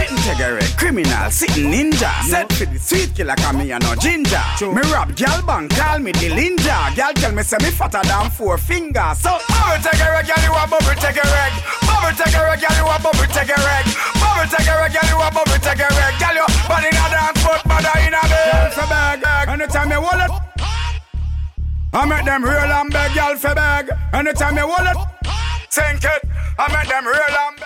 Get integrate, criminal, sitting ninja. Set for the sweet killer, come me and no ginger. Me rap gal bang, call me the linja. Gal tell me say me fatter than 4 fingers. So bubble take a reg, gal you a bubble take a reg. Bubble take a reg, gal you a bubble take a reg. Bubble take a reg, gal you a bubble take a reg. Gal you body in a dance, foot mother in a bed. Gal for beg, anytime you hold it, I make them real and beg, gal for beg. Anytime you hold it, sink it, I make them real and